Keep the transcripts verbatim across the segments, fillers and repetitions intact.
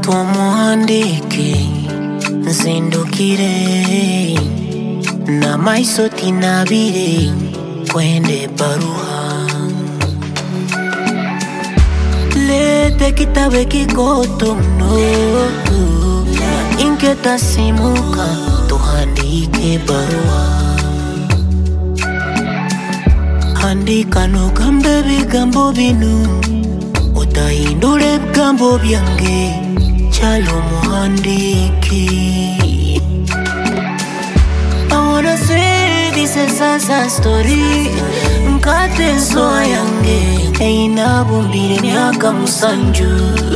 tumuhandike nzindukire na maiso tinabire kwende barua lete kitabe kikoto mno inketa simuka tuhandike barua handika nugambe bigambo binu utahindure bigambo byange chalo muhandiki. I wanna say this is a story nkate soa yange eina bumbire myaka musanju.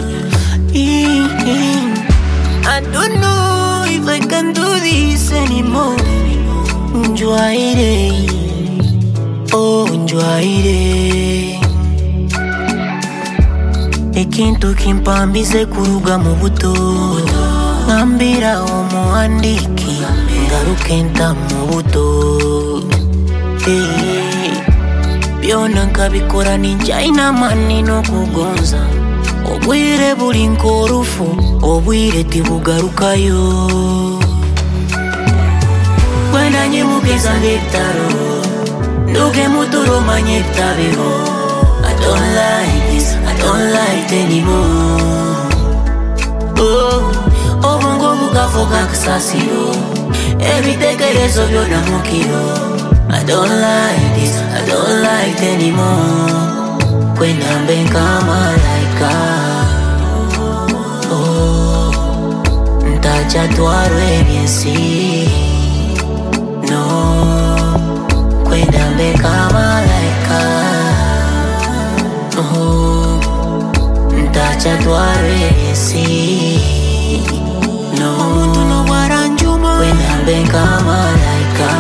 I don't know if I can do this anymore. Njwaire, oh njwaire ekintu kimpambize kuruga mu buto ngambira omuhandiki ngaruke nta mu buto hey. Byona nkabikora ninjaina mani n'okugonza obwire buli nkorufu obwire tibugarukayo kwenda nyimugeza ng'ebitaro nduge muturo manye ebitabeho. I don't like this, I don't like it anymore. Oh, obongo bukafoka kusasiro ebitekerezo byona mukiro. I don't like this, I don't like it anymore. Kwenda mbenka malaika oh, ntacha twarwe byensi no. Kwenda mbenka malaika oh, ntacha twarwe byensi no. Omuntu no waranjuma kwenda mbenka malaika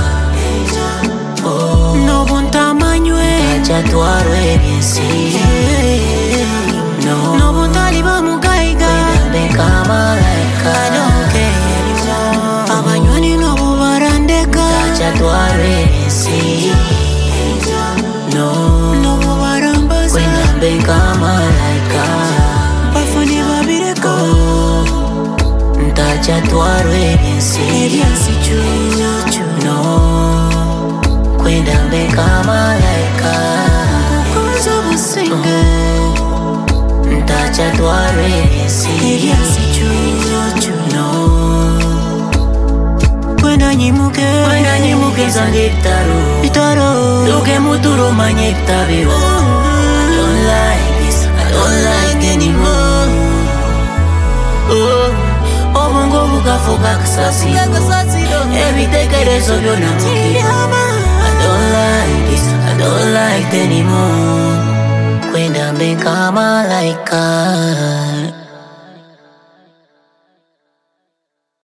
oh, no buntamanywe ntacha twarwe byensi no. No buntali bamugaiga kwenda mbenka malaika I don't care anymore. Abanywani no bubarandeka ntacha twarwe byensi no. No bubarambaza kwenda mbenka malaika bafuni babireko oh, ntacha twarwe byensi ebyensi chuchu no. Kwenda mbenka malaika kukoza businge oh, ntacha twarwe byensi ebyensi chuchu no. Kwenda nyimuke kwenda nyimuke zange bitaro bitaro nduge muturo manye ebitabeho. I don't like this, I don't like it anymore. Oh, obongo bukafoka kusasiro ebitekerezo byona mukiro. I don't like this, I don't like it anymore. Kwenda mbenka malaika.